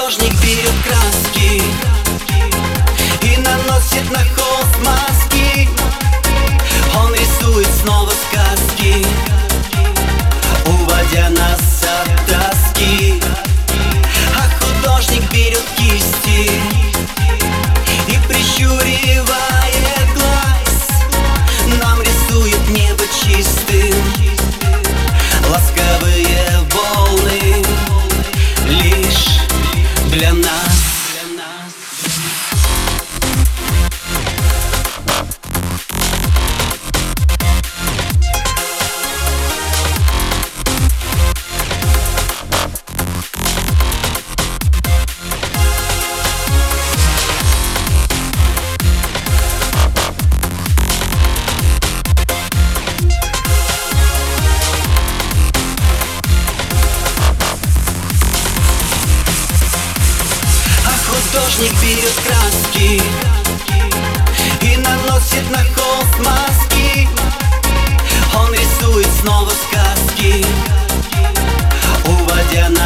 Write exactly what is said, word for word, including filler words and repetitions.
художник берет краски и наносит на холст маски. Он рисует снова сказки, уводя нас от тоски. А художник берет кисти и, прищуривая глаз, нам рисует небо чистым, ласковые волны лишь для нас. Художник берет краски и наносит на холст маски. Он рисует снова сказки, уводя нас